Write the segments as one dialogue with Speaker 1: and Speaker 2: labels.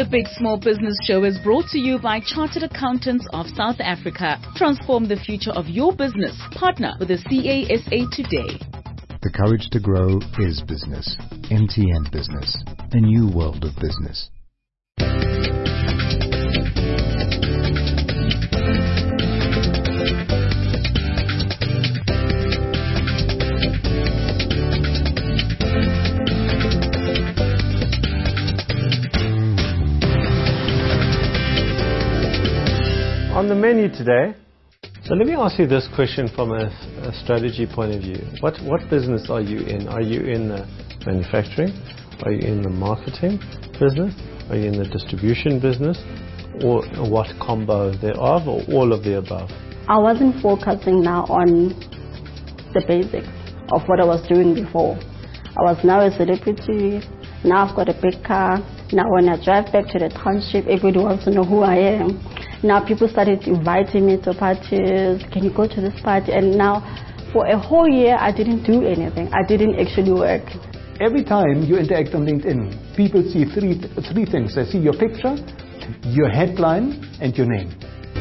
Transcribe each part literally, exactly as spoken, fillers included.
Speaker 1: The Big Small Business Show is brought to you by Chartered Accountants of South Africa. Transform the future of your business. Partner with the C A S A today.
Speaker 2: The courage to grow is business. M T N Business. A new world of business.
Speaker 3: On the menu today, so let me ask you this question from a, a strategy point of view. What what business are you in? Are you in the manufacturing? Are you in the marketing business? Are you in the distribution business? Or what combo thereof, or all of the above?
Speaker 4: I wasn't focusing now on the basics of what I was doing before. I was now a celebrity. Now I've got a big car. Now when I drive back to the township, everybody wants to know who I am. Now people started inviting me to parties. Can you go to this party? And now for a whole year, I didn't do anything. I didn't actually work.
Speaker 5: Every time you interact on LinkedIn, people see three, three things. They see your picture, your headline, and your name.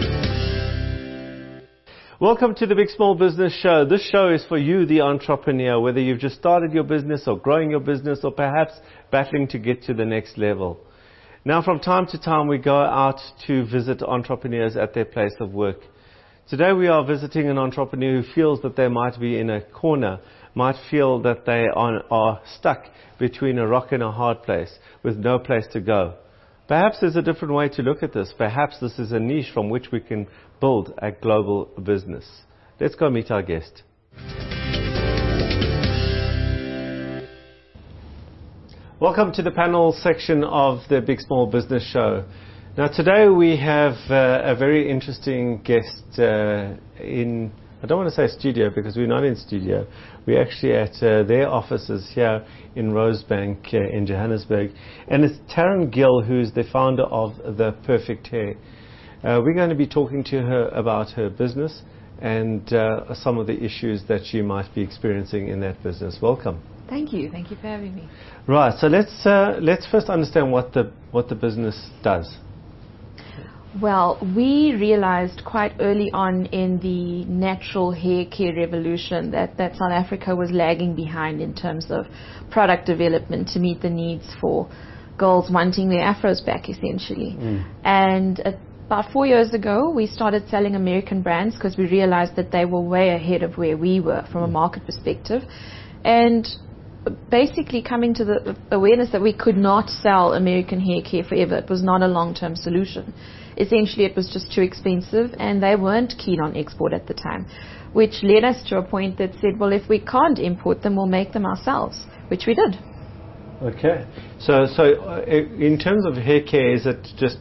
Speaker 3: Welcome to the Big Small Business Show. This show is for you, the entrepreneur, whether you've just started your business or growing your business or perhaps battling to get to the next level. Now, from time to time, we go out to visit entrepreneurs at their place of work. Today, we are visiting an entrepreneur who feels that they might be in a corner, might feel that they are, are stuck between a rock and a hard place with no place to go. Perhaps there's a different way to look at this. Perhaps this is a niche from which we can build a global business. Let's go meet our guest. Welcome to the panel section of the Big Small Business Show. Now today we have uh, a very interesting guest uh, in, I don't want to say studio because we're not in studio. We're actually at uh, their offices here in Rosebank uh, in Johannesburg. And it's Taryn Gill, who's the founder of The Perfect Hair. Uh, we're going to be talking to her about her business and uh, some of the issues that she might be experiencing in that business. Welcome.
Speaker 6: Thank you. Thank you for having me.
Speaker 3: Right. So let's uh, let's first understand what the what the business does.
Speaker 6: Well, we realized quite early on in the natural hair care revolution that, that South Africa was lagging behind in terms of product development to meet the needs for girls wanting their afros back, essentially. Mm. And uh, about four years ago, we started selling American brands because we realized that they were way ahead of where we were from a market perspective. And basically coming to the awareness that we could not sell American hair care forever. It was not a long-term solution. Essentially, it was just too expensive, and they weren't keen on export at the time, which led us to a point that said, well, if we can't import them, we'll make them ourselves, which we did.
Speaker 3: Okay. So, so uh, in terms of hair care, is it just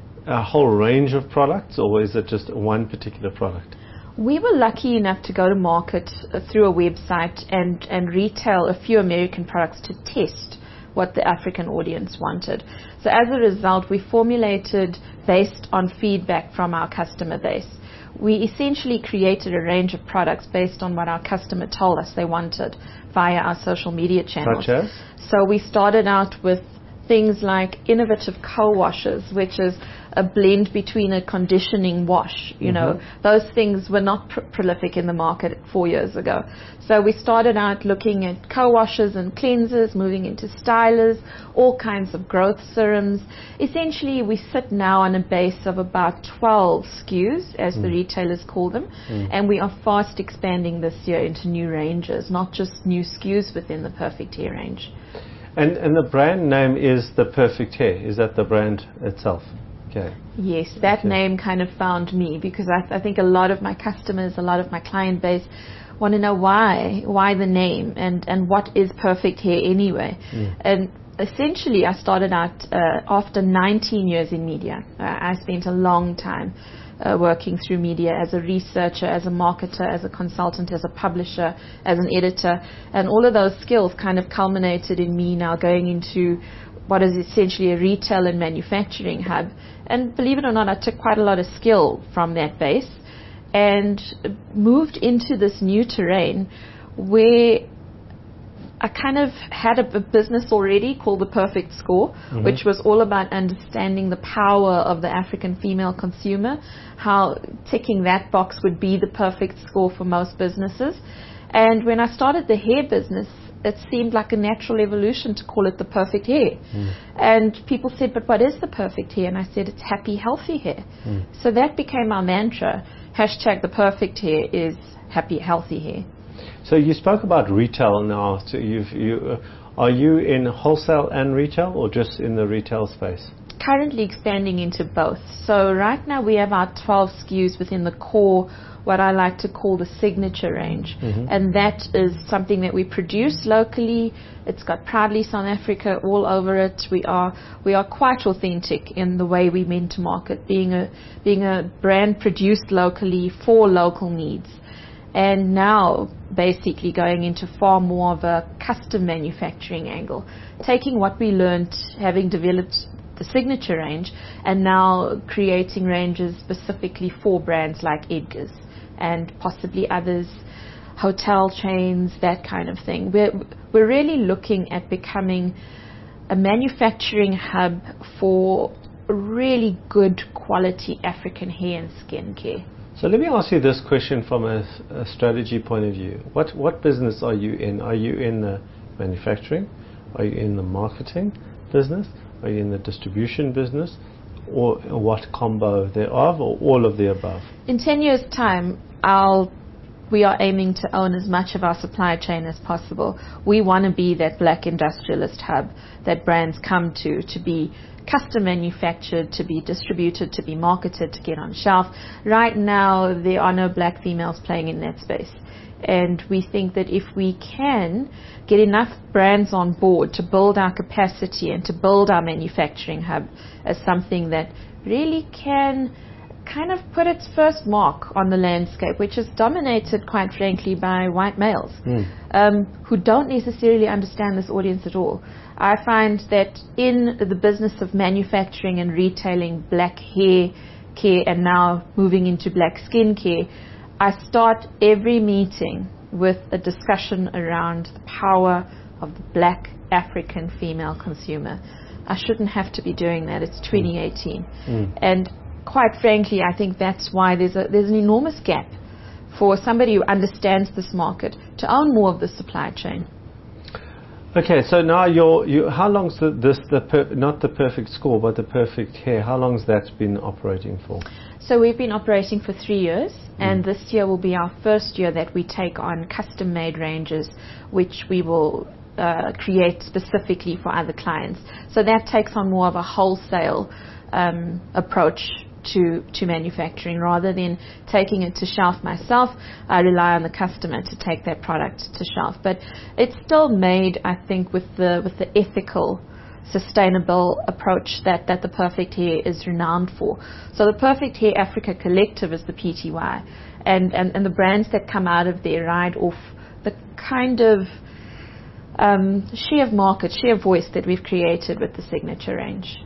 Speaker 3: a whole range of products, or is it just one particular product?
Speaker 6: We were lucky enough to go to market uh, through a website and, and retail a few American products to test what the African audience wanted. So as a result, we formulated based on feedback from our customer base. We essentially created a range of products based on what our customer told us they wanted via our social media channels.
Speaker 3: Such as?
Speaker 6: So we started out with things like innovative co-washes, which is a blend between a conditioning wash. You mm-hmm. know, those things were not pr- prolific in the market four years ago. So we started out looking at co-washes and cleansers, moving into stylers, all kinds of growth serums. Essentially, we sit now on a base of about twelve S K Us, as mm. the retailers call them, mm. and we are fast expanding this year into new ranges, not just new S K Us within the Perfect Hair range.
Speaker 3: And, and the brand name is The Perfect Hair. Is that the brand itself? Okay.
Speaker 6: Yes, that
Speaker 3: okay.
Speaker 6: name kind of found me because I, th- I think a lot of my customers, a lot of my client base want to know why, why the name and, and what is perfect hair anyway. Mm. And essentially I started out uh, after nineteen years in media. Uh, I spent a long time uh, working through media as a researcher, as a marketer, as a consultant, as a publisher, as an editor. And all of those skills kind of culminated in me now going into what is essentially a retail and manufacturing hub. And believe it or not, I took quite a lot of skill from that base and moved into this new terrain where I kind of had a, a business already called The Perfect Score, mm-hmm. which was all about understanding the power of the African female consumer, how ticking that box would be the perfect score for most businesses. And when I started the hair business, it seemed like a natural evolution to call it the perfect hair. Mm. And people said, but what is the perfect hair? And I said, it's happy, healthy hair. Mm. So that became our mantra. Hashtag the perfect hair is happy, healthy hair.
Speaker 3: So you spoke about retail now. So you've, you, uh, are you in wholesale and retail or just in the retail space?
Speaker 6: Currently expanding into both. So right now we have our twelve S K Us within the core, what I like to call the signature range. Mm-hmm. And that is something that we produce locally. It's got Proudly South Africa all over it. We are we are quite authentic in the way we mean to market, being a being a brand produced locally for local needs. And now basically going into far more of a custom manufacturing angle, taking what we learned having developed the signature range and now creating ranges specifically for brands like Edgar's and possibly others, hotel chains, that kind of thing. We're, we're really looking at becoming a manufacturing hub for really good quality African hair and skin care.
Speaker 3: So let me ask you this question from a, a strategy point of view. What, what business are you in? Are you in the manufacturing? Are you in the marketing business? Are you in the distribution business? Or what combo thereof, or all of the above?
Speaker 6: In ten years' time, I'll, we are aiming to own as much of our supply chain as possible. We want to be that black industrialist hub that brands come to, to be custom manufactured, to be distributed, to be marketed, to get on shelf. Right now, there are no black females playing in that space. And we think that if we can get enough brands on board to build our capacity and to build our manufacturing hub as something that really can kind of put its first mark on the landscape, which is dominated, quite frankly, by white males mm. um, who don't necessarily understand this audience at all. I find that in the business of manufacturing and retailing black hair care and now moving into black skin care, I start every meeting with a discussion around the power of the black African female consumer. I shouldn't have to be doing that. It's twenty eighteen. Mm. And quite frankly, I think that's why there's a there's an enormous gap for somebody who understands this market to own more of the supply chain.
Speaker 3: Okay, so now you're, you, how long's the, this, the per, not the Perfect Score, but the Perfect Hair, how long's that been operating for?
Speaker 6: So we've been operating for three years, mm. and this year will be our first year that we take on custom-made ranges, which we will uh, create specifically for other clients. So that takes on more of a wholesale um, approach to, to manufacturing. Rather than taking it to shelf myself, I rely on the customer to take that product to shelf. But it's still made, I think, with the with the ethical, sustainable approach that, that the Perfect Hair is renowned for. So the Perfect Hair Africa Collective is the P T Y, and, and, and the brands that come out of there ride off the kind of um, share of market, share of voice that we've created with the signature range.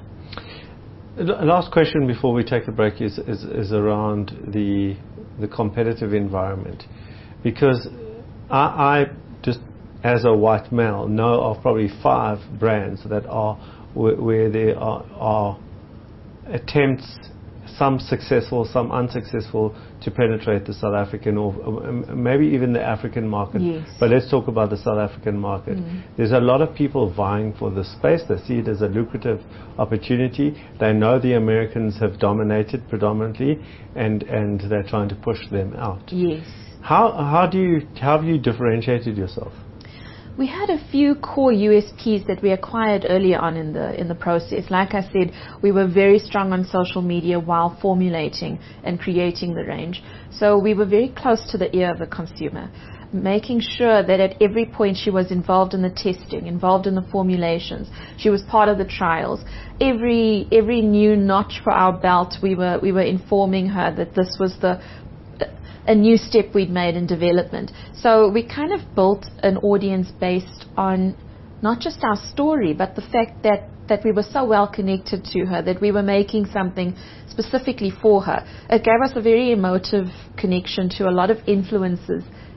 Speaker 3: Last question before we take a break is, is, is around the the competitive environment, because I, I just as a white male know of probably five brands that are where, where there are, are attempts, some successful, some unsuccessful, to penetrate the South African or um, maybe even the African market.
Speaker 6: Yes.
Speaker 3: But let's talk about the South African market. Mm. There's a lot of people vying for this space. They see it as a lucrative opportunity. They know the Americans have dominated predominantly, and, and they're trying to push them out.
Speaker 6: Yes.
Speaker 3: How how do you how have you differentiated yourself?
Speaker 6: We had a few core U S Ps that we acquired earlier on in the in the process. Like I said, we were very strong on social media while formulating and creating the range. So we were very close to the ear of the consumer, making sure that at every point she was involved in the testing, involved in the formulations. She was part of the trials. Every every new notch for our belt, we were we were informing her that this was the a new step we'd made in development. So we kind of built an audience based on not just our story, but the fact that, that we were so well connected to her, that we were making something specifically for her. It gave us a very emotive connection to a lot of influencers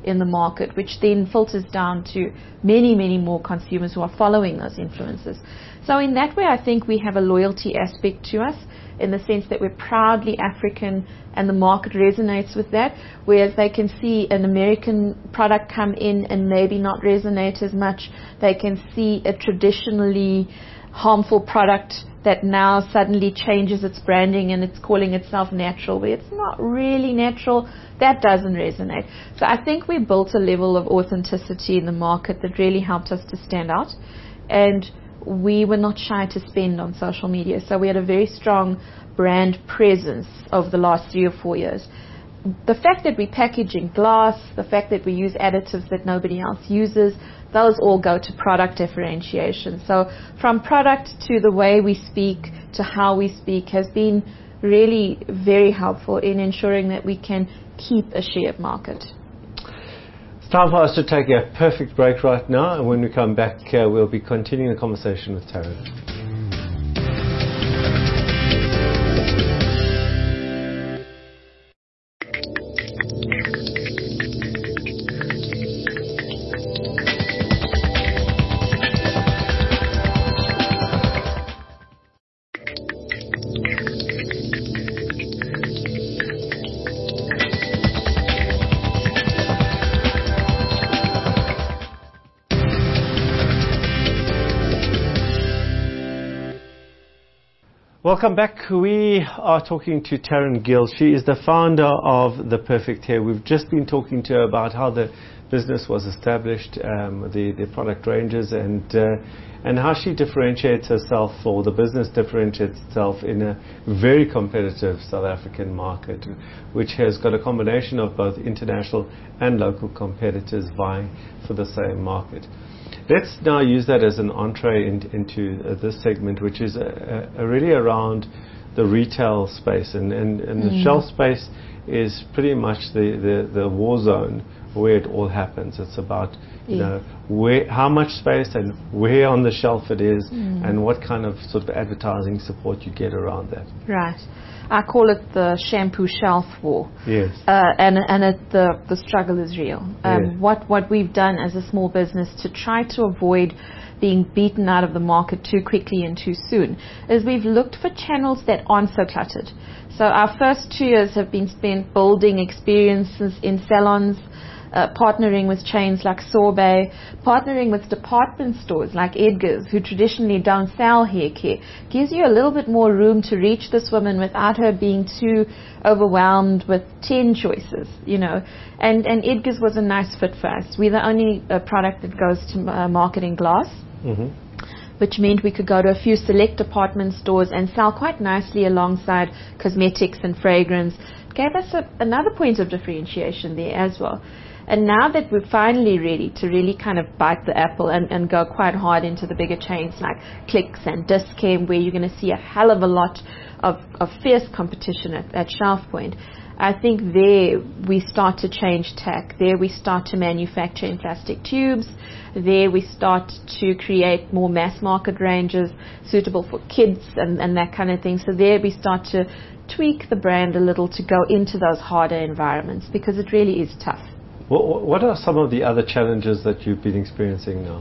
Speaker 6: in the market, which then filters down to many, many more consumers who are following those influencers. So in that way, I think we have a loyalty aspect to us, in the sense that we're proudly African and the market resonates with that, whereas they can see an American product come in and maybe not resonate as much. They can see a traditionally harmful product that now suddenly changes its branding and it's calling itself natural, where it's not really natural. That doesn't resonate. So I think we built a level of authenticity in the market that really helped us to stand out, and we were not shy to spend on social media. So we had a very strong brand presence over the last three or four years. The fact that we package in glass, the fact that we use additives that nobody else uses, those all go to product differentiation. So from product to the way we speak to how we speak has been really very helpful in ensuring that we can keep a share of market.
Speaker 3: It's time for us to take a perfect break right now, and when we come back, uh, we'll be continuing the conversation with Taryn. Welcome back. We are talking to Taryn Gill. She is the founder of The Perfect Hair. We've just been talking to her about how the business was established, um, the, the product ranges, and uh, and how she differentiates herself, or the business differentiates itself in a very competitive South African market, which has got a combination of both international and local competitors vying for the same market. Let's now use that as an entree in, into uh, this segment, which is uh, uh, really around the retail space. And, and, and mm. the shelf space is pretty much the, the, the war zone where it all happens. It's about you yeah. know where, how much space and where on the shelf it is, mm. and what kind of sort of advertising support you get around that.
Speaker 6: Right. I call it the shampoo shelf war.
Speaker 3: Yes.
Speaker 6: Uh, and and it, the the struggle is real. Um,
Speaker 3: yeah.
Speaker 6: What what we've done as a small business to try to avoid being beaten out of the market too quickly and too soon is we've looked for channels that aren't so cluttered. So our first two years have been spent building experiences in salons, Uh, partnering with chains like Sorbet, partnering with department stores like Edgar's, who traditionally don't sell hair care, gives you a little bit more room to reach this woman without her being too overwhelmed with ten choices, you know. And, and Edgar's was a nice fit for us. We're the only uh, product that goes to uh, market in glass. Mm-hmm. Which meant we could go to a few select department stores and sell quite nicely alongside cosmetics and fragrance. It gave us a, another point of differentiation there as well. And now that we're finally ready to really kind of bite the apple and, and go quite hard into the bigger chains like Clicks and Dis-Chem, where you're going to see a hell of a lot of, of fierce competition at, at shelf point, I think there we start to change tack. There we start to manufacture in plastic tubes. There we start to create more mass market ranges suitable for kids and, and that kind of thing. So there we start to tweak the brand a little to go into those harder environments, because it really is tough.
Speaker 3: What, what are some of the other challenges that you've been experiencing now?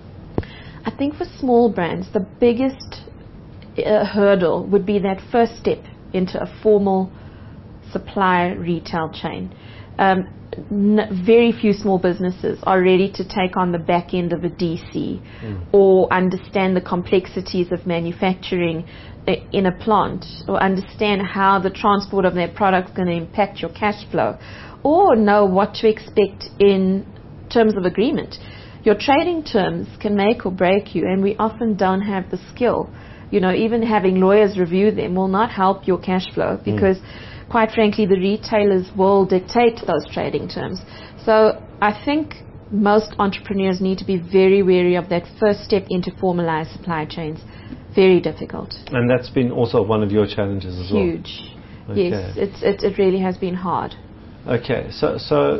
Speaker 6: I think for small brands, the biggest uh, hurdle would be that first step into a formal supply retail chain. Um, n- very few small businesses are ready to take on the back end of a D C mm. or understand the complexities of manufacturing in a plant, or understand how the transport of their product is going to impact your cash flow, or know what to expect in terms of agreement. Your trading terms can make or break you, and we often don't have the skill. You know, even having lawyers review them will not help your cash flow, because mm. quite frankly, the retailers will dictate those trading terms. So I think most entrepreneurs need to be very wary of that first step into formalized supply chains. Very difficult.
Speaker 3: And that's been also one of your challenges as well?
Speaker 6: Huge. Okay. Yes, it's, it, it really has been hard.
Speaker 3: Okay, so so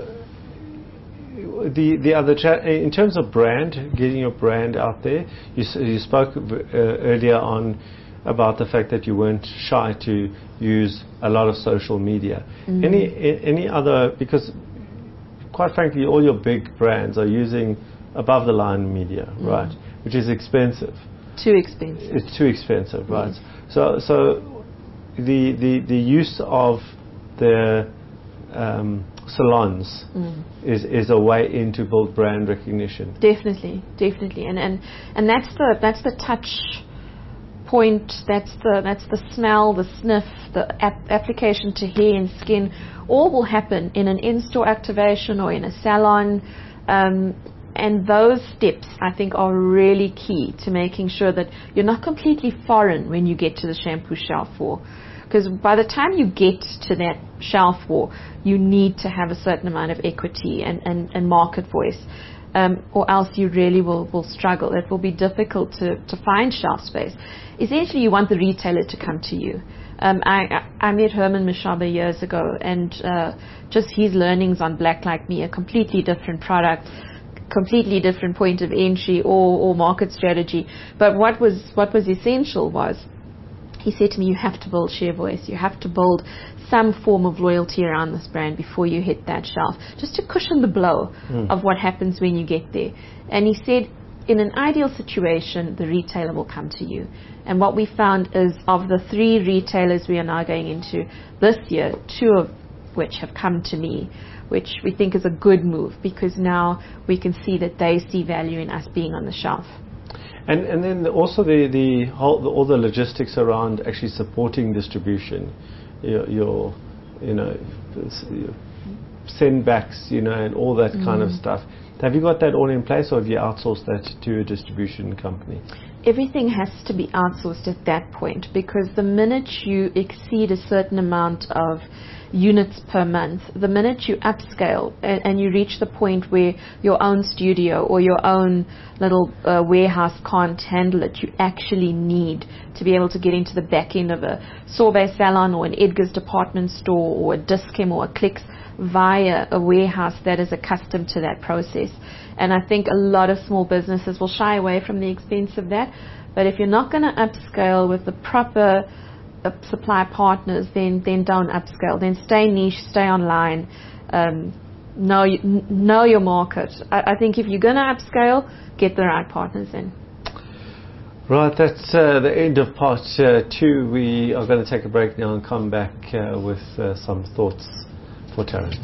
Speaker 3: the the other cha- in terms of brand, getting your brand out there, you you spoke uh, earlier on about the fact that you weren't shy to use a lot of social media. Mm. Any any other, because quite frankly, all your big brands are using above the line media, mm. right? Which is expensive.
Speaker 6: Too expensive.
Speaker 3: It's too expensive, right?
Speaker 6: Yes.
Speaker 3: So, so the the the use of the um, salons mm. is is a way in to build brand recognition.
Speaker 6: Definitely, definitely, and and and that's the that's the touch point. That's the that's the smell, the sniff, the ap- application to hair and skin. All will happen in an in-store activation or in a salon. Um, And those steps, I think, are really key to making sure that you're not completely foreign when you get to the shampoo shelf wall. Because by the time you get to that shelf wall, you need to have a certain amount of equity and, and, and market voice. Um, or else you really will, will struggle. It will be difficult to, to find shelf space. Essentially, you want the retailer to come to you. Um, I, I, I met Herman Mashaba years ago, and uh, just his learnings on Black Like Me, a completely different product, completely different point of entry or, or market strategy. But what was what was essential was, he said to me, you have to build share voice. You have to build some form of loyalty around this brand before you hit that shelf, just to cushion the blow mm. of what happens when you get there. And he said, in an ideal situation, the retailer will come to you. And what we found is, of the three retailers we are now going into this year, two of which have come to me, which we think is a good move, because now we can see that they see value in us being on the shelf.
Speaker 3: And and then also the the whole the, all the logistics around actually supporting distribution, your, your you know your send backs, you know, and all that mm. kind of stuff. Have you got that all in place, or have you outsourced that to a distribution company?
Speaker 6: Everything has to be outsourced at that point, because the minute you exceed a certain amount of units per month, the minute you upscale and, and you reach the point where your own studio or your own little uh, warehouse can't handle it, you actually need to be able to get into the back end of a Sorbet salon or an Edgar's department store or a Dis-Chem or a Clicks via a warehouse that is accustomed to that process. And I think a lot of small businesses will shy away from the expense of that. But if you're not going to upscale with the proper uh, supply partners, then then don't upscale. Then stay niche, stay online, um, know n- know your market. I, I think if you're going to upscale, get the right partners in.
Speaker 3: Right, that's uh, the end of part uh, two. We are going to take a break now and come back uh, with uh, some thoughts for Taryn.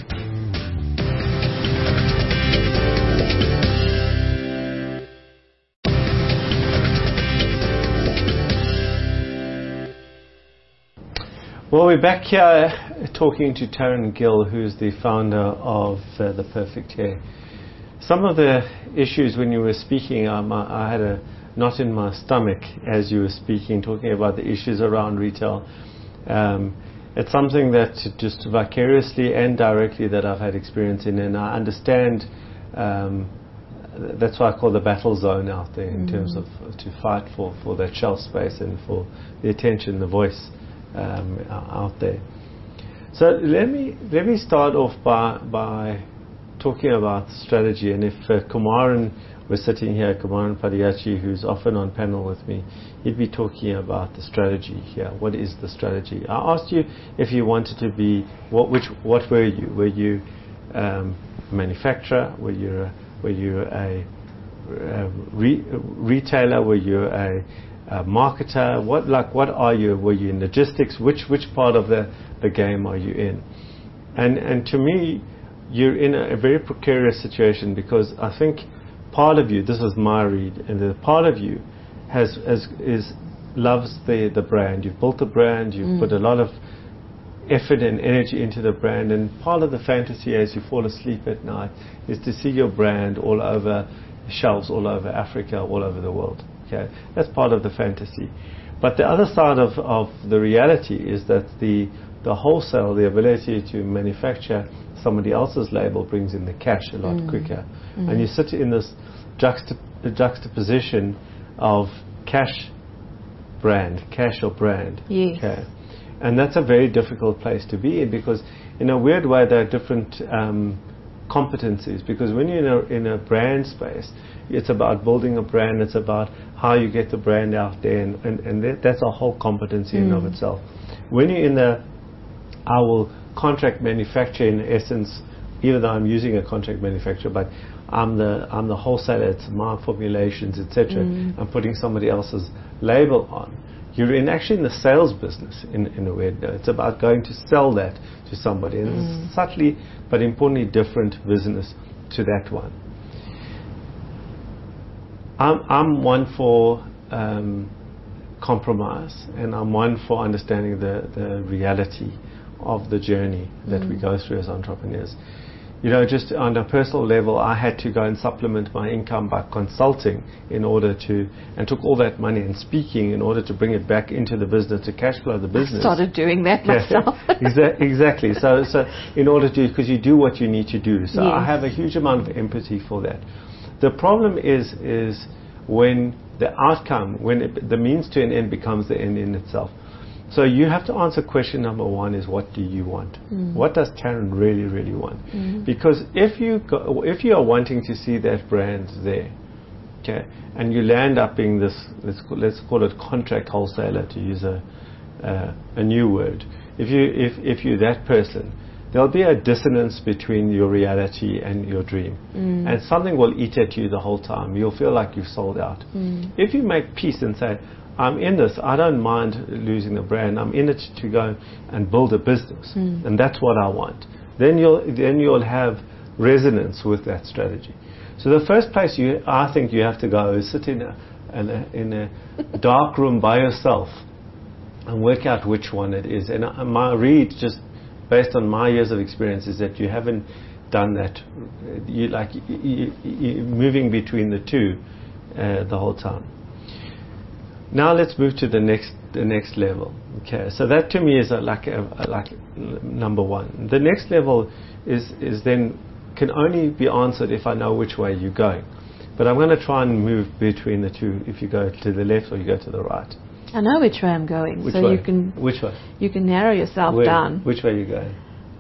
Speaker 3: Well, we're back here talking to Taryn Gill, who's the founder of uh, The Perfect Hair. Some of the issues when you were speaking, um, I, I had a knot in my stomach as you were speaking, talking about the issues around retail. Um, it's something that just vicariously and directly that I've had experience in, and I understand. Um, that's why I call the battle zone out there in mm. terms of to fight for, for that shelf space and for the attention, the voice. Um, out there. So let me let me start off by by talking about strategy. And if uh, Kumaran was sitting here, Kumaran Padiachi, who's often on panel with me, he'd be talking about the strategy here. What is the strategy? I asked you if you wanted to be what which what were you? Were you um, a manufacturer? Were you a, were you a, a re- retailer? Were you a Uh, marketer? What like what are you? Were you in logistics? Which which part of the, the game are you in? And and to me, you're in a, a very precarious situation, because I think part of you, this is my read, and the part of you has has is loves the the brand. You've built the brand. You've mm. put a lot of effort and energy into the brand, and part of the fantasy as you fall asleep at night is to see your brand all over shelves, all over Africa, all over the world. Okay, that's part of the fantasy. But the other side of, of the reality is that the the wholesale, the ability to manufacture somebody else's label, brings in the cash a lot mm. quicker. Mm. And you sit in this juxtap- juxtaposition of cash brand, cash or brand.
Speaker 6: Yes.
Speaker 3: Okay. And that's a very difficult place to be in, because in a weird way there are different um, competencies. Because when you're in a, in a brand space, it's about building a brand, it's about how you get the brand out there, and, and, and that, that's a whole competency mm. in of itself. When you're in the, I will contract manufacture in essence even though I'm using a contract manufacturer, but I'm the I'm the wholesaler. It's my formulations, et cetera. Mm. I'm putting somebody else's label on. You're in actually in the sales business in, in a way. It's about going to sell that to somebody. And mm. it's subtly but importantly different business to that one. I'm, I'm one for um, compromise, and I'm one for understanding the, the reality of the journey that mm. we go through as entrepreneurs. You know, just on a personal level, I had to go and supplement my income by consulting in order to, and took all that money and speaking in order to bring it back into the business, to cash flow the business.
Speaker 6: I started doing that myself.
Speaker 3: Exa- exactly. So, so in order to, because you do what you need to do. So
Speaker 6: yes.
Speaker 3: I have a huge amount of empathy for that. The problem is, is when the outcome, when it, the means to an end becomes the end in itself. So you have to answer question number one is, what do you want? Mm. What does Taryn really, really want? Mm. Because if you go, if you are wanting to see that brand there, okay, and you land up being this, let's call, let's call it contract wholesaler, to use a uh, a new word. If you if if you're that person, there'll be a dissonance between your reality and your dream, mm. and something will eat at you the whole time. You'll feel like you've sold out. Mm. If you make peace and say, I'm in this, I don't mind losing the brand, I'm in it to go and build a business, mm. and that's what I want, then you'll then you'll have resonance with that strategy. So the first place you I think you have to go is sit in a in a, in a dark room by yourself and work out which one it is. And uh, my read, just based on my years of experience, is that you haven't done that. You like you, you, moving between the two uh, the whole time. Now let's move to the next the next level. Okay, so that to me is a, like a, a, like number one. The next level is is then can only be answered if I know which way you're going. But I'm going to try and move between the two. If you go to the left or you go to the right.
Speaker 6: I know which way I'm going.
Speaker 3: Which
Speaker 6: so
Speaker 3: way?
Speaker 6: you can
Speaker 3: which way?
Speaker 6: You can narrow yourself
Speaker 3: Where?
Speaker 6: down.
Speaker 3: Which way are you going?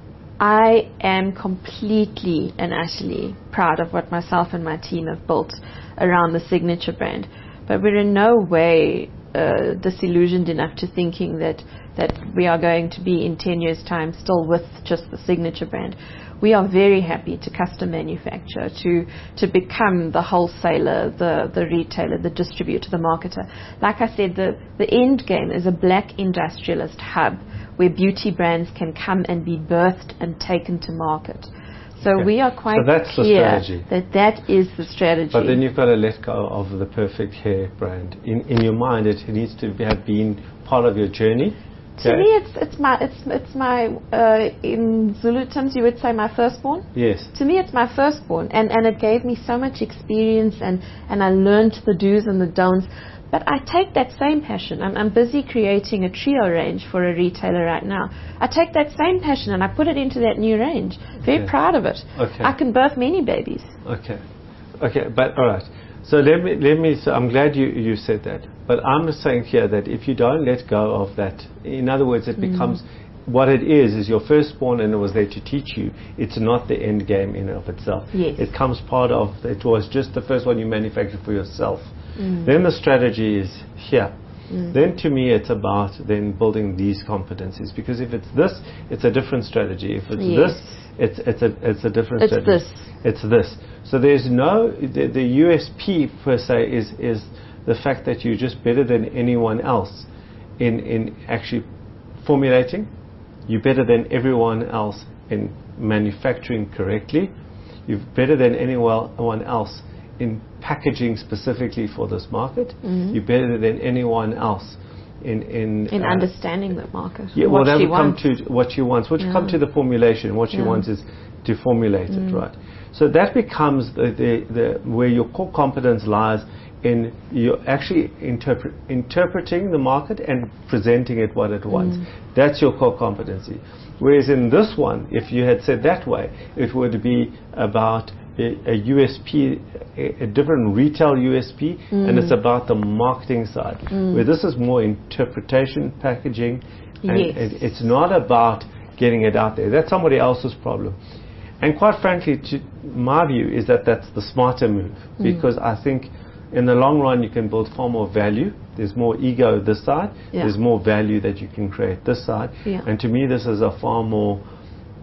Speaker 6: I am completely and utterly proud of what myself and my team have built around the Signature brand. But we're in no way uh, disillusioned enough to thinking that, that we are going to be in ten years' time still with just the Signature brand. We are very happy to custom manufacture, to, to become the wholesaler, the, the retailer, the distributor, the marketer. Like I said, the, the end game is a black industrialist hub where beauty brands can come and be birthed and taken to market. So okay. we are quite
Speaker 3: so that's
Speaker 6: clear
Speaker 3: the strategy.
Speaker 6: that that is the strategy.
Speaker 3: But then you've got to let go of the perfect hair brand. In in your mind, it needs to be, have been part of your journey.
Speaker 6: Okay. To me, it's it's my it's it's my uh, in Zulu terms you would say my firstborn.
Speaker 3: Yes.
Speaker 6: To me, it's my firstborn, and and it gave me so much experience, and and I learned the do's and the don'ts. But I take that same passion. I'm, I'm busy creating a trio range for a retailer right now. I take that same passion and I put it into that new range. Very
Speaker 3: okay.
Speaker 6: proud of it.
Speaker 3: Okay.
Speaker 6: I can birth many babies.
Speaker 3: Okay. Okay, but all right. So let me, let me, so I'm glad you, you said that. But I'm saying here that if you don't let go of that, in other words, it mm. becomes, what it is, is your firstborn and it was there to teach you. It's not the end game in and of itself.
Speaker 6: Yes.
Speaker 3: It comes part of, it was just the first one you manufactured for yourself.
Speaker 6: Mm.
Speaker 3: Then the strategy is here.
Speaker 6: Mm.
Speaker 3: Then to me it's about then building these competencies, because if it's this, it's a different strategy. If it's
Speaker 6: yes.
Speaker 3: this, it's it's a it's a different
Speaker 6: it's
Speaker 3: strategy.
Speaker 6: It's
Speaker 3: this.
Speaker 6: this.
Speaker 3: It's this. So there's no the, the U S P per se is is the fact that you're just better than anyone else in in actually formulating. You're better than everyone else in manufacturing correctly. You're better than anyone else in packaging specifically for this market. Mm-hmm. You're better than anyone else in in,
Speaker 6: in
Speaker 3: uh,
Speaker 6: understanding the market.
Speaker 3: Yeah,
Speaker 6: what
Speaker 3: well, that
Speaker 6: she
Speaker 3: would come
Speaker 6: wants.
Speaker 3: to what she wants. Which
Speaker 6: yeah.
Speaker 3: come to the formulation. What she
Speaker 6: yeah.
Speaker 3: wants is to formulate mm. it, right? So that becomes the, the, the where your core competence lies in you actually interpret, interpreting the market and presenting it what it wants. Mm. That's your core competency. Whereas in this one, if you had said that way, it would be about a, a U S P, a, a different retail U S P, mm. and it's about the marketing side. Mm. Where this is more interpretation, packaging, and
Speaker 6: yes.
Speaker 3: it, it's not about getting it out there. That's somebody else's problem. And quite frankly, to my view is that that's the smarter move, mm. because I think in the long run you can build far more value. There's more ego this side. Yeah. There's more value that you can create this side.
Speaker 6: Yeah.
Speaker 3: And to me, this is a far more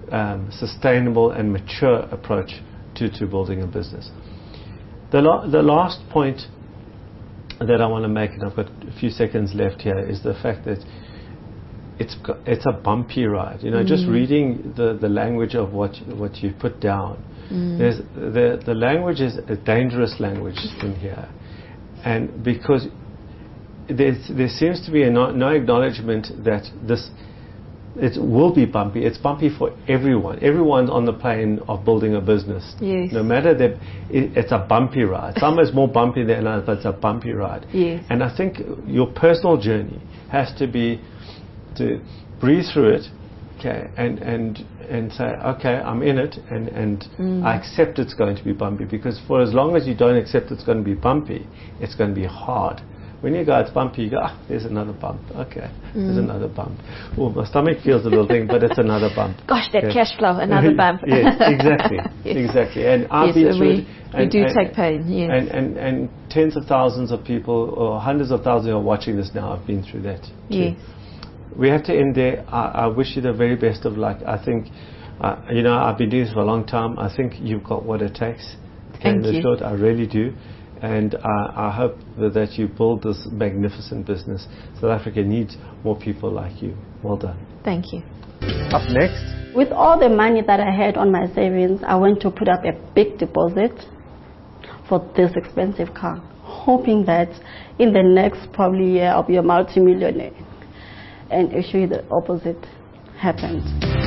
Speaker 3: um, sustainable and mature approach to, to building a business. The, la- the last point that I want to make, and I've got a few seconds left here, is the fact that it's got, it's a bumpy ride. You know, mm. just reading the, the language of what you, what you put down. Mm. There's the the language is a dangerous language in here, and because there's, there seems to be a no, no acknowledgement that this it will be bumpy. It's bumpy for everyone. Everyone's on the plane of building a business.
Speaker 6: Yes.
Speaker 3: No matter that, it, it's a bumpy ride. Some is more bumpy than others, but it's a bumpy ride.
Speaker 6: Yes.
Speaker 3: And I think your personal journey has to be to breathe through it, okay, and and and say, okay, I'm in it, and and mm. I accept it's going to be bumpy, because for as long as you don't accept it's going to be bumpy, it's going to be hard. When you go, it's bumpy, you go, ah, there's another bump. Okay, mm. there's another bump. Oh, my stomach feels a little thing, but it's another bump.
Speaker 6: Gosh, that
Speaker 3: okay.
Speaker 6: cash flow, another bump.
Speaker 3: Yes, exactly,
Speaker 6: yes.
Speaker 3: exactly. And I've
Speaker 6: yes,
Speaker 3: been
Speaker 6: so
Speaker 3: through
Speaker 6: we,
Speaker 3: it. And,
Speaker 6: we do
Speaker 3: and,
Speaker 6: take pain, yes.
Speaker 3: And, and, and tens of thousands of people, or hundreds of thousands who are watching this now, have been through that too.
Speaker 6: Yes.
Speaker 3: We have to end there. I, I wish you the very best of luck. I think, uh, you know, I've been doing this for a long time. I think you've got what it takes. Okay,
Speaker 6: Thank
Speaker 3: in the
Speaker 6: you.
Speaker 3: short, I really do. And uh, I hope that, that you build this magnificent business. South Africa needs more people like you. Well done.
Speaker 6: Thank you.
Speaker 3: Up next.
Speaker 4: With all the money that I had on my savings, I went to put up a big deposit for this expensive car, hoping that in the next probably year I'll be a multi-millionaire. And actually the opposite happened.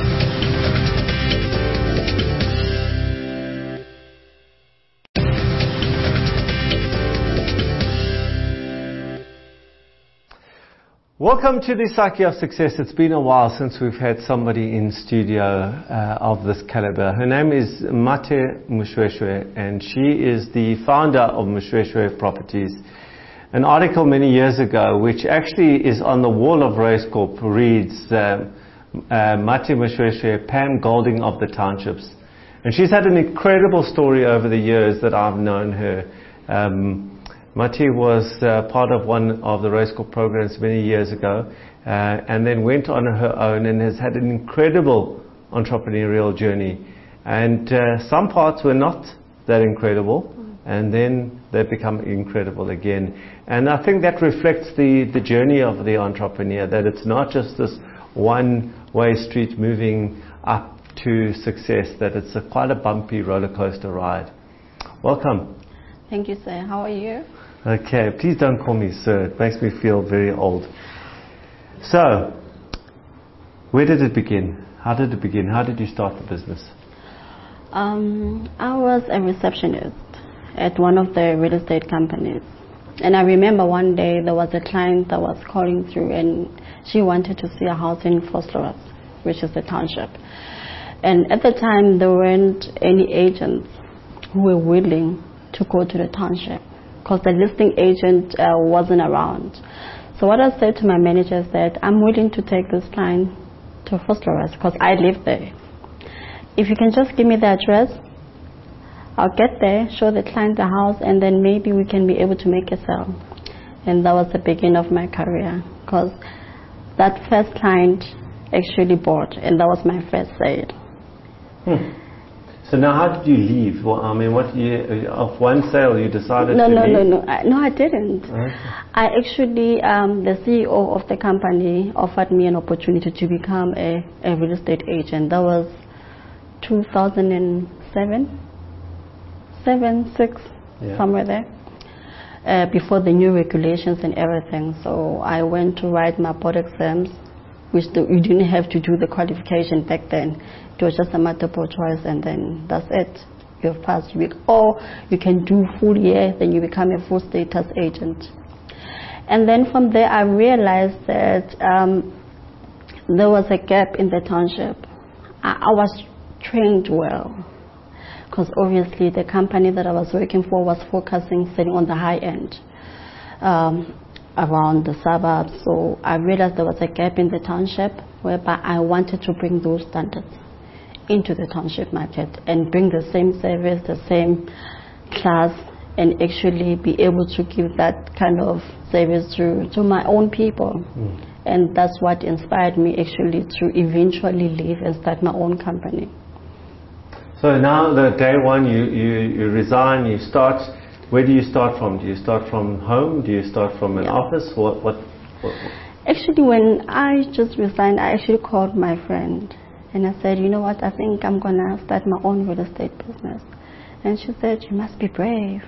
Speaker 3: Welcome to the Psyche of Success. It's been a while since we've had somebody in studio uh, of this caliber. Her name is Mate Mushweshwe, and she is the founder of Mushweshwe Properties. An article many years ago, which actually is on the wall of Race Corp, reads uh, uh, Mate Mushweshwe, Pam Golding of the Townships. And she's had an incredible story over the years that I've known her. Um, Mati was uh, part of one of the Race Corp programs many years ago, uh, and then went on her own and has had an incredible entrepreneurial journey. And uh, some parts were not that incredible, and then they become incredible again. And I think that reflects the, the journey of the entrepreneur, that it's not just this one-way street moving up to success, that it's a quite a bumpy roller coaster ride. Welcome.
Speaker 4: Thank you, sir. How are you?
Speaker 3: Okay, please don't call me sir. It makes me feel very old. So, where did it begin? How did it begin? How did you start the business?
Speaker 4: Um, I was a receptionist at one of the real estate companies. And I remember one day there was a client that was calling through, and she wanted to see a house in Vosloorus, which is the township. And at the time there weren't any agents who were willing to go to the township, because the listing agent uh, wasn't around. So what I said to my manager is that I'm willing to take this client to Vosloorus because I live there. If you can just give me the address, I'll get there, show the client the house, and then maybe we can be able to make a sale. And that was the beginning of my career, because that first client actually bought, and that was my first sale.
Speaker 3: Hmm. So now, how did you leave? Well, I mean, what you, of one sale you decided
Speaker 4: no,
Speaker 3: to
Speaker 4: no,
Speaker 3: leave?
Speaker 4: No, no, no. I, no, I didn't.
Speaker 3: Okay.
Speaker 4: I actually, um, the C E O of the company offered me an opportunity to become a, a real estate agent. That was two thousand seven, seven, six, yeah. somewhere there. Uh, before the new regulations and everything. So I went to write my board exams, which the, you didn't have to do the qualification back then. It was just a multiple choice, and then that's it. You've passed. You or you can do full year, then you become a full status agent. And then from there, I realized that um, there was a gap in the township. I, I was trained well, because obviously the company that I was working for was focusing selling on the high end, um, around the suburbs. So I realized there was a gap in the township, whereby I wanted to bring those standards into the township market and bring the same service, the same class, and actually be able to give that kind of service to, to my own people. Mm. And that's what inspired me actually to eventually leave and start my own company.
Speaker 3: So now the day one you, you, you resign, you start, where do you start from? Do you start from home? Do you start from an
Speaker 4: Yeah.
Speaker 3: office? What, what, what?
Speaker 4: Actually, when I just resigned, I actually called my friend and I said, you know what, I think I'm going to start my own real estate business. And she said, you must be brave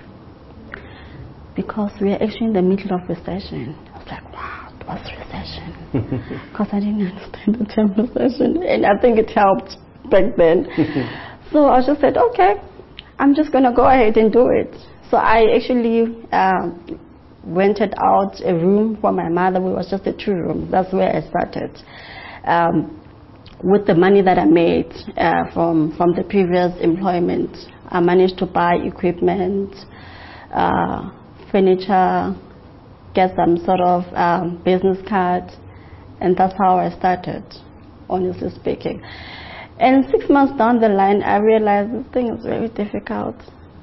Speaker 4: because we're actually in the middle of recession. I was like, wow, what's recession? Because I didn't understand the term recession, and I think it helped back then. So I just said, okay, I'm just going to go ahead and do it. So I actually uh, rented out a room for my mother. We was just a two room. That's where I started. Um, with the money that I made uh, from, from the previous employment, I managed to buy equipment, uh, furniture, get some sort of um, business card, and that's how I started, honestly speaking. And six months down the line, I realized this thing is very difficult.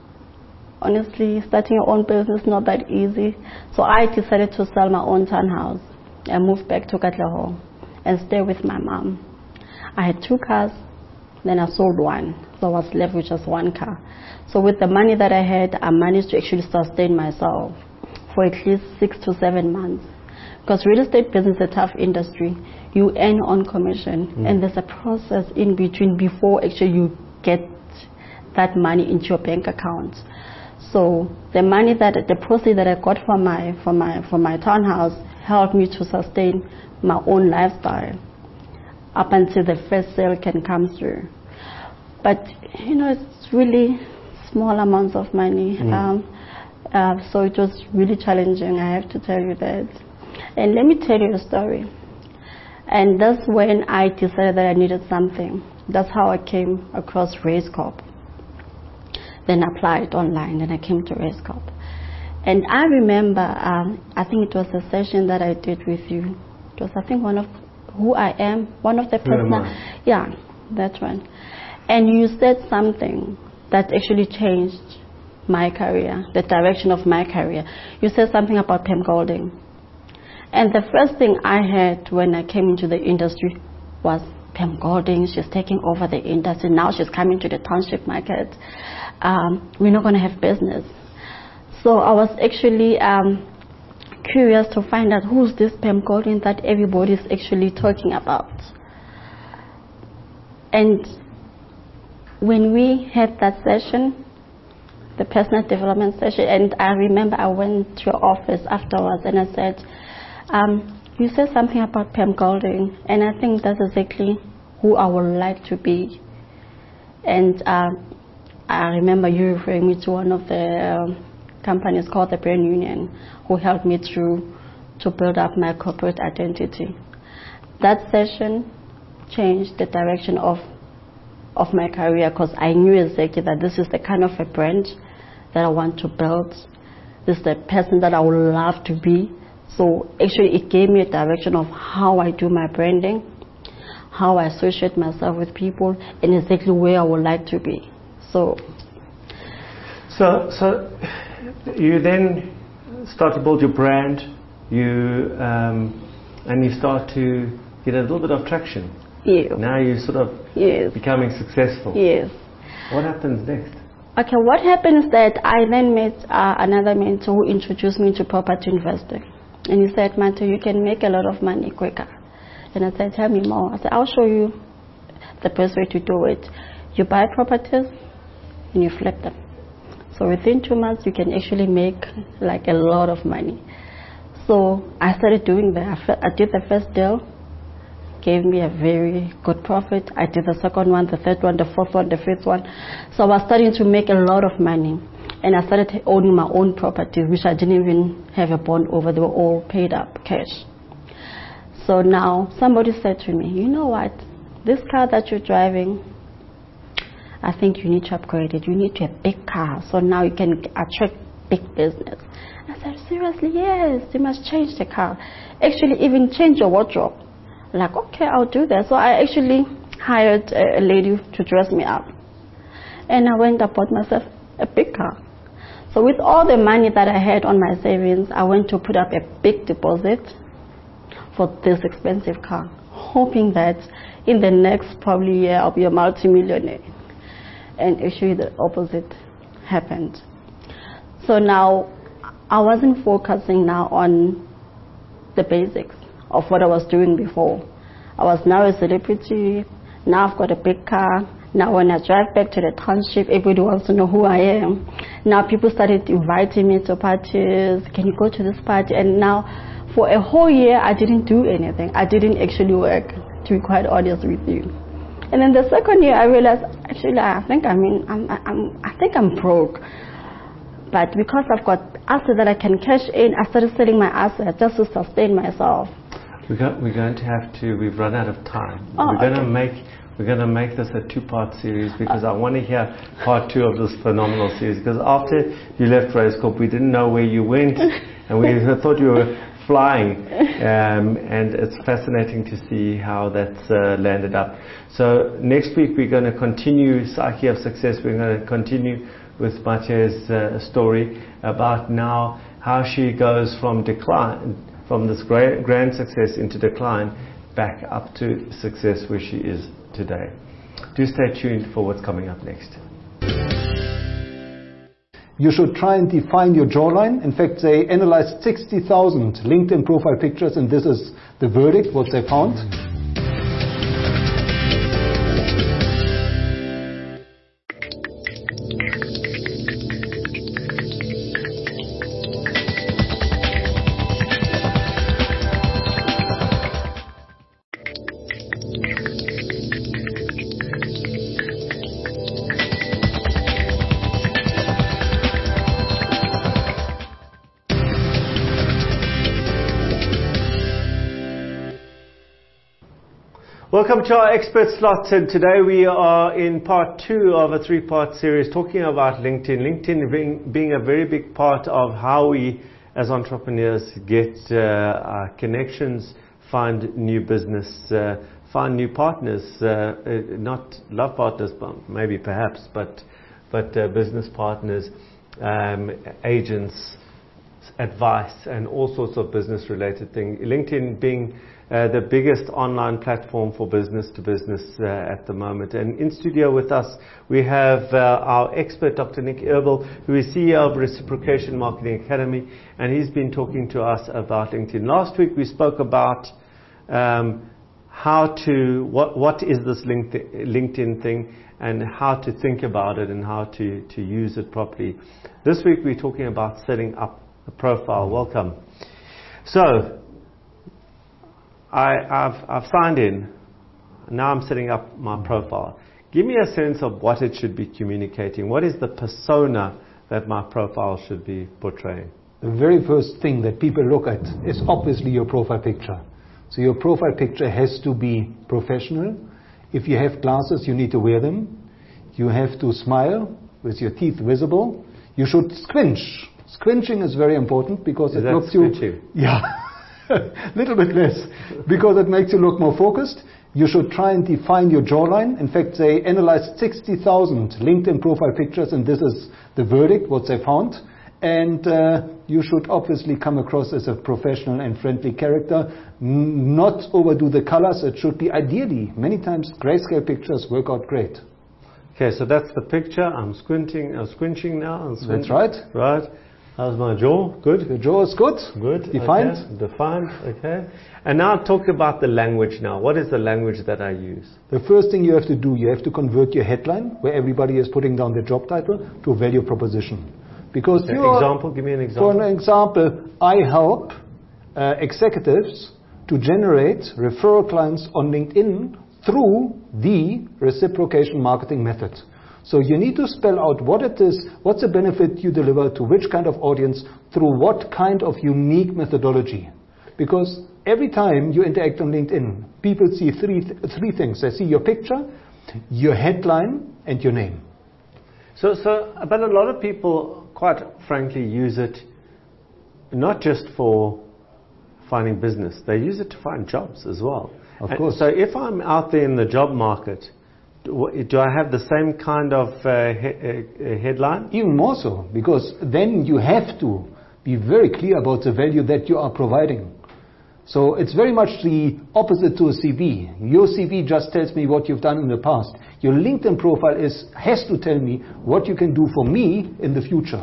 Speaker 4: Honestly, starting your own business is not that easy. So I decided to sell my own townhouse and move back to Katlehong and stay with my mom. I had two cars, then I sold one, so I was left with just one car. So with the money that I had, I managed to actually sustain myself for at least six to seven months. Because real estate business is a tough industry. You earn on commission, mm. and there's a process in between before actually you get that money into your bank account. So the money that the proceeds that I got from my from my from my townhouse helped me to sustain my own lifestyle up until the first sale can come through. But you know, it's really small amounts of money. Mm. Um, uh, so it was really challenging, I have to tell you that. And let me tell you a story. And that's when I decided that I needed something. That's how I came across Raise Corp. Then I applied online, and I came to Raise Corp. And I remember, um, I think it was a session that I did with you. It was, I think, one of who I am, one of the person. Yeah, that one. And you said something that actually changed my career, the direction of my career. You said something about Pam Golding. And the first thing I heard when I came into the industry was Pam Golding, she's taking over the industry. Now she's coming to the township market. Um, we're not going to have business. So I was actually um, curious to find out who's this Pam Golding that everybody's actually talking about. And when we had that session, the personal development session, and I remember I went to your office afterwards and I said, um, you said something about Pam Golding, and I think that's exactly who I would like to be. And uh, I remember you referring me to one of the um, companies called the Brand Union, who helped me through to build up my corporate identity. That session changed the direction of of my career, because I knew exactly that this is the kind of a brand that I want to build. This is the person that I would love to be. So actually it gave me a direction of how I do my branding, how I associate myself with people, and exactly where I would like to be. So,
Speaker 3: so, so you then start to build your brand, you um, and you start to get a little bit of traction.
Speaker 4: Yeah.
Speaker 3: Now you're sort of
Speaker 4: yes.
Speaker 3: becoming successful.
Speaker 4: Yes.
Speaker 3: What happens next?
Speaker 4: Okay, what happens is that I then met uh, another mentor who introduced me to property investing. And he said, Manto, you can make a lot of money quicker. And I said, tell me more. I said, I'll show you the best way to do it. You buy properties and you flip them. So within two months, you can actually make like a lot of money. So I started doing that. I did the first deal, gave me a very good profit. I did the second one, the third one, the fourth one, the fifth one. So I was starting to make a lot of money. And I started owning my own properties, which I didn't even have a bond over. They were all paid up cash. So now somebody said to me, you know what, this car that you're driving, I think you need to upgrade it. You need to have a big car, so now you can attract big business. I said, seriously? Yes, you must change the car. Actually, even change your wardrobe. Like, okay, I'll do that. So I actually hired a lady to dress me up. And I went and bought myself a big car. So with all the money that I had on my savings, I went to put up a big deposit for this expensive car, hoping that in the next probably year I'll be a multi-millionaire. And actually the opposite happened. So now I wasn't focusing now on the basics of what I was doing before. I was now a celebrity, now I've got a big car. Now when I drive back to the township, everybody wants to know who I am. Now people started inviting me to parties. Can you go to this party? And now for a whole year, I didn't do anything. I didn't actually work, to be quite honest with you. And then the second year, I realized, actually, I think I mean, I'm, I'm, I think I'm broke. But because I've got assets that I can cash in, I started selling my assets just to sustain myself.
Speaker 3: We're, go we're going to have to, we've run out of time.
Speaker 4: Oh,
Speaker 3: we're going
Speaker 4: okay.
Speaker 3: to make We're going to make this a two-part series because I want to hear part two of this phenomenal series. Because after you left Raizcorp, we didn't know where you went, and we thought you were flying. Um, and it's fascinating to see how that's uh, landed up. So next week we're going to continue Psyche of Success. We're going to continue with Mathieu's uh, story about now how she goes from decline, from this great, grand success into decline, back up to success where she is today. Do stay tuned for what's coming up next.
Speaker 5: You should try and define your jawline. In fact, they analyzed sixty thousand LinkedIn profile pictures, and this is the verdict, what they found.
Speaker 3: Welcome to our expert slot, and today we are in part two of a three-part series talking about LinkedIn. LinkedIn being, being a very big part of how we as entrepreneurs get uh, our connections, find new business, uh, find new partners, uh, not love partners, maybe perhaps, but, but uh, business partners, um, agents, advice, and all sorts of business related things. LinkedIn being Uh, the biggest online platform for business to business uh, at the moment. And in studio with us, we have uh, our expert, Doctor Nick Erbel, who is C E O of Reciprocation Marketing Academy, and he's been talking to us about LinkedIn. Last week we spoke about um, how to, what, what is this LinkedIn thing, and how to think about it and how to, to use it properly. This week we're talking about setting up a profile. Welcome. So, I, I've, I've signed in. Now I'm setting up my profile. Give me a sense of what it should be communicating. What is the persona that my profile should be portraying?
Speaker 5: The very first thing that people look at is obviously your profile picture. So your profile picture has to be professional. If you have glasses, you need to wear them. You have to smile with your teeth visible. You should squinch. Squinching is very important because
Speaker 3: is
Speaker 5: it looks you. Yeah. A little bit less, because it makes you look more focused. You should try and define your jawline. In fact, they analyzed sixty thousand LinkedIn profile pictures, and this is the verdict, what they found. And uh, you should obviously come across as a professional and friendly character. N not overdo the colors. It should be ideally, many times, grayscale pictures work out great.
Speaker 3: Okay, so that's the picture. I'm squinting, I'm squinching now. I'm squinting.
Speaker 5: That's right.
Speaker 3: Right. How's my jaw? Good?
Speaker 5: The jaw is good.
Speaker 3: Good.
Speaker 5: Defined.
Speaker 3: Okay. Defined. Okay. And now talk about the language now. What is the language that I use?
Speaker 5: The first thing you have to do, you have to convert your headline, where everybody is putting down their job title, to a value proposition. Because
Speaker 3: okay.
Speaker 5: you are,
Speaker 3: example, give me an example.
Speaker 5: For an example, I help uh, executives to generate referral clients on LinkedIn through the reciprocation marketing method. So you need to spell out what it is, what's the benefit you deliver to which kind of audience, through what kind of unique methodology. Because every time you interact on LinkedIn, people see three, th three things. They see your picture, your headline, and your name.
Speaker 3: So, so, but a lot of people, quite frankly, use it not just for finding business. They use it to find jobs as well.
Speaker 5: Of
Speaker 3: and
Speaker 5: course.
Speaker 3: So if I'm out there in the job market, do I have the same kind of uh, he uh, headline?
Speaker 5: Even more so, because then you have to be very clear about the value that you are providing. So it's very much the opposite to a C V. Your C V just tells me what you've done in the past. Your LinkedIn profile is, has to tell me what you can do for me in the future.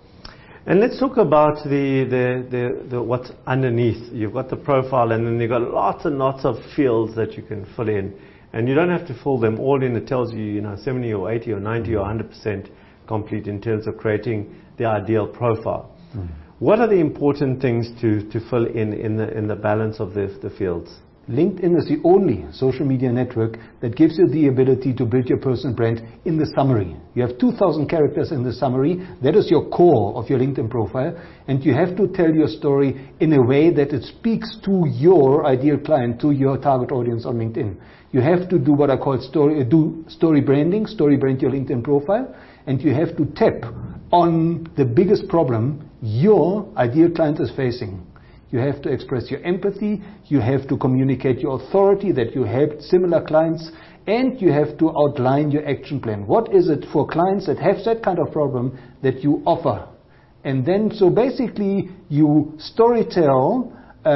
Speaker 3: And let's talk about the, the, the, the what's underneath. You've got the profile, and then you've got lots and lots of fields that you can fill in. And you don't have to fill them all in. It tells you, you know, seventy or eighty or ninety or one hundred percent complete in terms of creating the ideal profile. Mm. What are the important things to, to fill in in the, in the balance of the, the fields?
Speaker 5: LinkedIn is the only social media network that gives you the ability to build your personal brand in the summary. You have two thousand characters in the summary. That is your core of your LinkedIn profile. And you have to tell your story in a way that it speaks to your ideal client, to your target audience on LinkedIn. You have to do what I call story, do story branding, story brand your LinkedIn profile. And you have to tap on the biggest problem your ideal client is facing. You have to express your empathy, you have to communicate your authority that you helped similar clients, and you have to outline your action plan. What is it for clients that have that kind of problem that you offer? And then, so basically, you storytell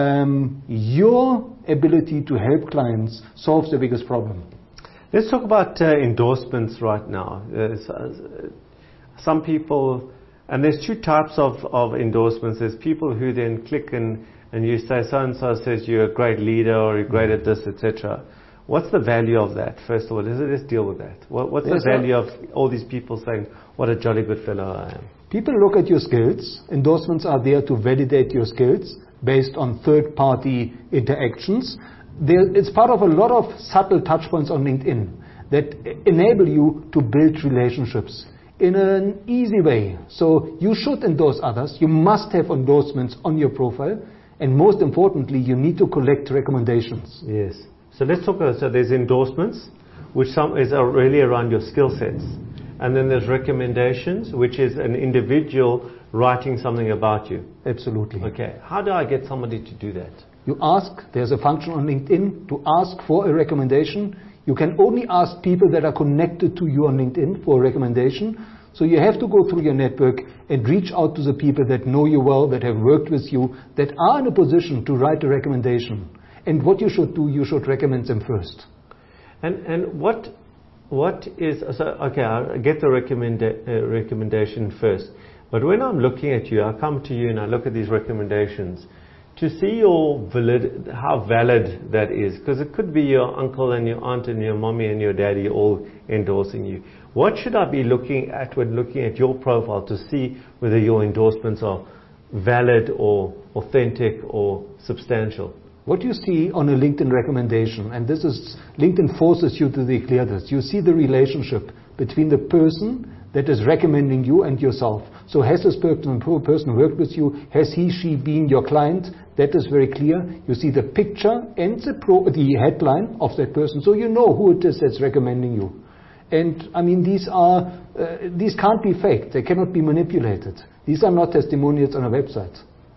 Speaker 5: um, your ability to help clients solve the biggest problem.
Speaker 3: Let's talk about uh, endorsements right now. Uh, some people... And there's two types of, of endorsements. There's people who then click and, and you say, so-and-so says you're a great leader or you're great at this, et cetera. What's the value of that, first of all? Let's, let's deal with that. What, what's yes, the value of all these people saying, what a jolly good fellow I am?
Speaker 5: People look at your skills. Endorsements are there to validate your skills based on third-party interactions. There, it's part of a lot of subtle touch points on LinkedIn that enable you to build relationships in an easy way. So you should endorse others. You must have endorsements on your profile. And most importantly, you need to collect recommendations.
Speaker 3: Yes. So let's talk about, so there's endorsements, which some is really around your skill sets. And then there's recommendations, which is an individual writing something about you.
Speaker 5: Absolutely.
Speaker 3: Okay. How do I get somebody to do that?
Speaker 5: You ask, there's a function on LinkedIn to ask for a recommendation. You can only ask people that are connected to you on LinkedIn for a recommendation. So you have to go through your network and reach out to the people that know you well, that have worked with you, that are in a position to write a recommendation. And what you should do, you should recommend them first.
Speaker 3: And and what what is, so okay, I get the recommend, uh, recommendation first. But when I'm looking at you, I come to you and I look at these recommendations to see your valid, how valid that is, because it could be your uncle and your aunt and your mommy and your daddy all endorsing you. What should I be looking at when looking at your profile to see whether your endorsements are valid or authentic or substantial?
Speaker 5: What you see on a LinkedIn recommendation, and this is, LinkedIn forces you to declare this, you see the relationship between the person that is recommending you and yourself. So has this person, person worked with you? Has he, she been your client? That is very clear. You see the picture and the, pro, the headline of that person, so you know who it is that's recommending you. And I mean, these are uh, these can't be faked. They cannot be manipulated. These are not testimonials on a website.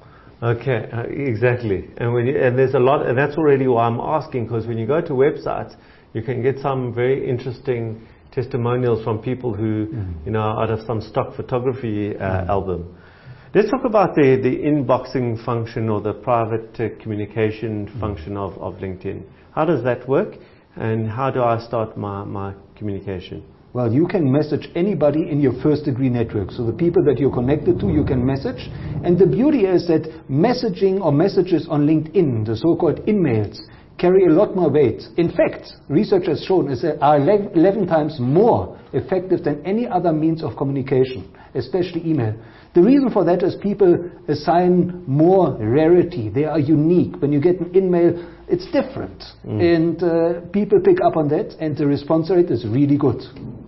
Speaker 3: Okay, uh, exactly. And when you, and there's a lot, and that's already why I'm asking, because when you go to websites, you can get some very interesting testimonials from people who, mm. you know, out of some stock photography uh, mm. album. Let's talk about the, the inboxing function or the private uh, communication mm. function of, of LinkedIn. How does that work? And how do I start my, my communication?
Speaker 5: Well, you can message anybody in your first degree network. So the people that you're connected to, you can message. And the beauty is that messaging or messages on LinkedIn, the so-called in-mails, carry a lot more weight. In fact, research has shown is that are eleven times more effective than any other means of communication, especially email. The reason for that is people assign more rarity. They are unique. When you get an in-mail, it's different. Mm. And uh, people pick up on that, and the response rate is really good.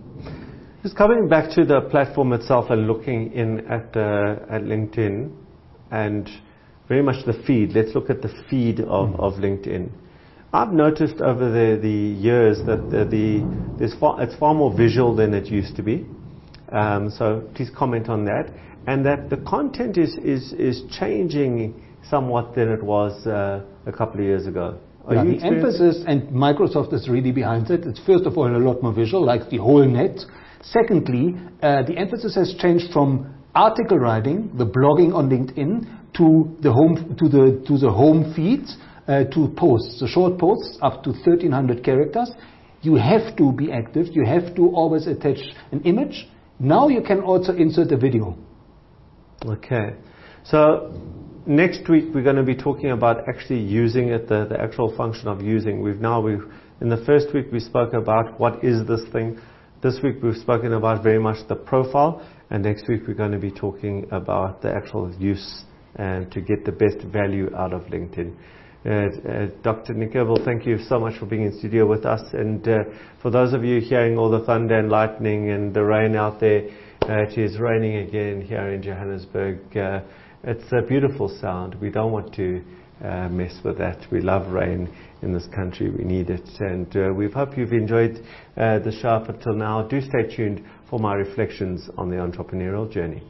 Speaker 3: Just coming back to the platform itself and looking in at, uh, at LinkedIn and very much the feed. Let's look at the feed of, mm. of LinkedIn. I've noticed over the, the years that the, the there's far, it's far more visual than it used to be. Um, so please comment on that. And that the content is, is, is changing somewhat than it was uh, a couple of years ago. Are
Speaker 5: yeah,
Speaker 3: you
Speaker 5: the emphasis, and Microsoft is really behind it. It's first of all a lot more visual, like the whole net. Secondly, uh, the emphasis has changed from article writing, the blogging on LinkedIn, to the home to the to the home feed. uh, to posts, the short posts up to thirteen hundred characters. You have to be active. You have to always attach an image. Now you can also insert a video.
Speaker 3: Okay. So next week we're going to be talking about actually using it, the, the actual function of using. We've now, we've, in the first week we spoke about what is this thing. This week we've spoken about very much the profile, and next week we're going to be talking about the actual use and to get the best value out of LinkedIn. Uh, uh, Doctor Nikabel, thank you so much for being in studio with us, and uh, for those of you hearing all the thunder and lightning and the rain out there, uh, it is raining again here in Johannesburg. Uh, it's a beautiful sound. We don't want to uh, mess with that. We love rain in this country. We need it, and uh, we hope you've enjoyed uh, the show up until now. Do stay tuned for my reflections on the entrepreneurial journey.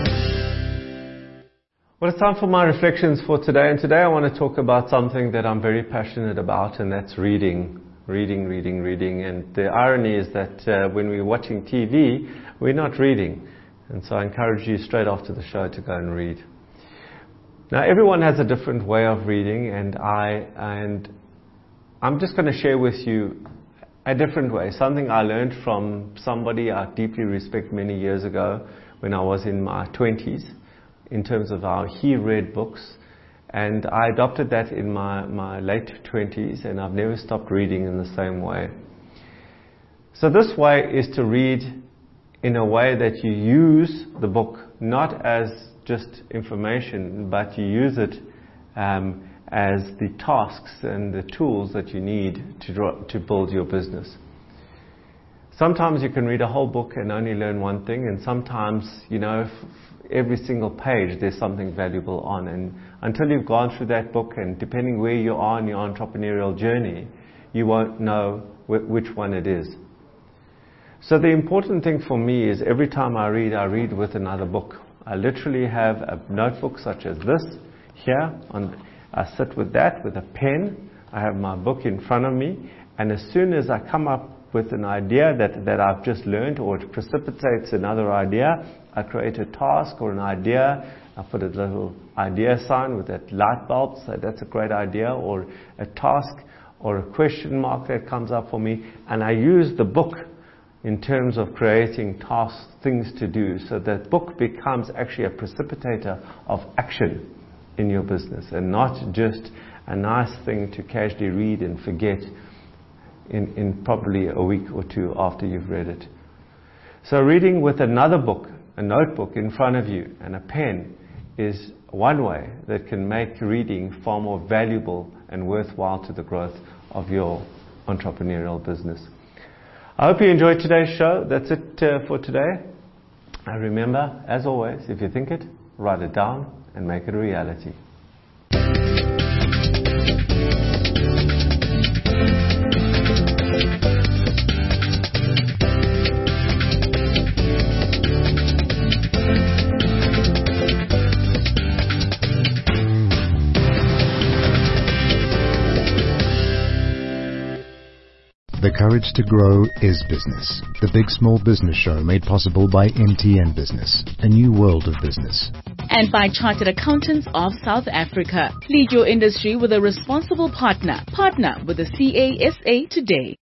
Speaker 3: Well, it's time for my reflections for today, and today I want to talk about something that I'm very passionate about, and that's reading. Reading, reading, reading. And the irony is that uh, when we're watching T V, we're not reading. And so I encourage you straight after the show to go and read. Now, everyone has a different way of reading, and I and I'm just going to share with you a different way, something I learned from somebody I deeply respect many years ago when I was in my twenties. In terms of how he read books, and I adopted that in my, my late twenties, and I've never stopped reading in the same way. So this way is to read in a way that you use the book not as just information, but you use it um, as the tasks and the tools that you need to, draw, to build your business. Sometimes you can read a whole book and only learn one thing, and sometimes, you know, f- every single page there's something valuable on, and until you've gone through that book, and depending where you are in your entrepreneurial journey, you won't know wh- which one it is. So the important thing for me is every time I read, I read with another book. I literally have a notebook such as this here. On, I sit with that with a pen. I have my book in front of me, and as soon as I come up with an idea that, that I've just learned, or it precipitates another idea, I create a task or an idea. I put a little idea sign with that light bulb, so that's a great idea, or a task or a question mark that comes up for me, and I use the book in terms of creating tasks, things to do, so that book becomes actually a precipitator of action in your business, and not just a nice thing to casually read and forget in, in probably a week or two after you've read it. So reading with another book, a notebook in front of you, and a pen is one way that can make reading far more valuable and worthwhile to the growth of your entrepreneurial business. I hope you enjoyed today's show. That's it uh, for today. And remember, as always, if you think it, write it down and make it a reality.
Speaker 2: The Courage to Grow is Business, the big small business show made possible by M T N Business, a new world of business.
Speaker 1: And by Chartered Accountants of South Africa. Lead your industry with a responsible partner. Partner with the C A S A today.